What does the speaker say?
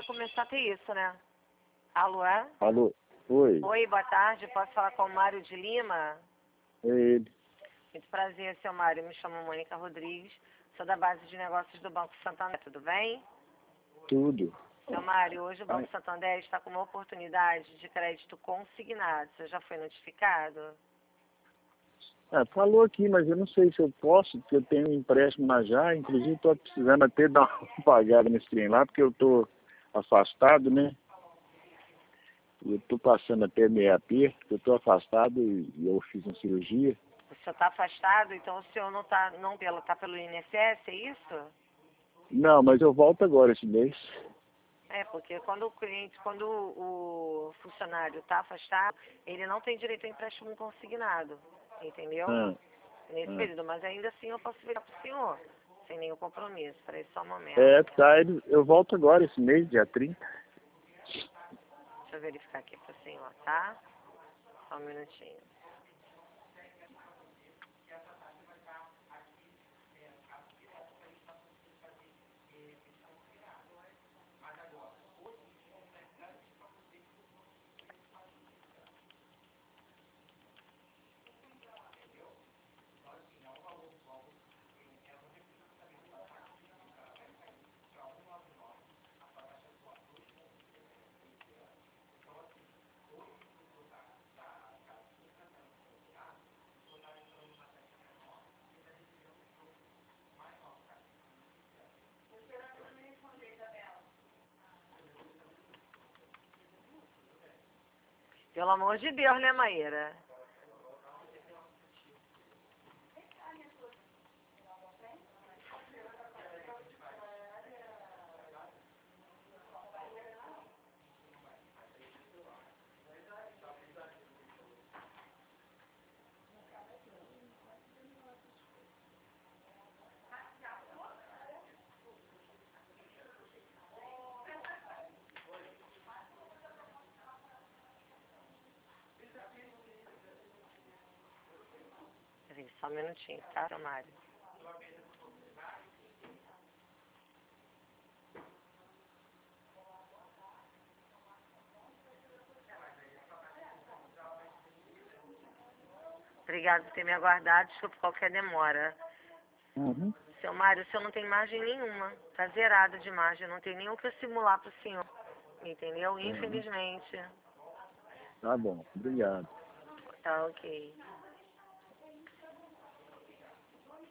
vai começar a ter isso, né? Alô, é? Alô? Oi. Oi, boa tarde. Posso falar com o Mário de Lima? É ele. Muito prazer, seu Mário. Me chamo Mônica Rodrigues. Sou da base de negócios do Banco Santander. Tudo bem? Tudo. Seu Mário, hoje o Ai, Banco Santander está com uma oportunidade de crédito consignado. Você já foi notificado? falou aqui, mas eu não sei se eu posso, porque eu tenho um empréstimo na Já, inclusive estou precisando até dar uma pagada nesse trem lá, porque eu estou afastado, né? Eu estou passando até meio aperto, porque eu estou afastado e eu fiz uma cirurgia. O senhor está afastado, então o senhor não está tá pelo INSS, é isso? Não, mas eu volto agora esse mês. É, porque quando o funcionário está afastado, ele não tem direito a empréstimo consignado, entendeu? Ah, Nesse ah. período, mas ainda assim eu posso virar para o senhor, sem nenhum compromisso, para esse só um momento. Tá, eu volto agora esse mês, dia 30. Deixa eu verificar aqui para o senhor, tá? Só um minutinho. Pelo amor de Deus, né, Maíra? Peraí, só um minutinho, tá, seu Mário? Obrigado por ter me aguardado, desculpe qualquer demora. Uhum. Seu Mário, o senhor não tem margem nenhuma. Tá zerado de margem, não tem nem o que simular pro senhor. Entendeu? Uhum. Infelizmente. Tá bom, obrigado. Tá ok.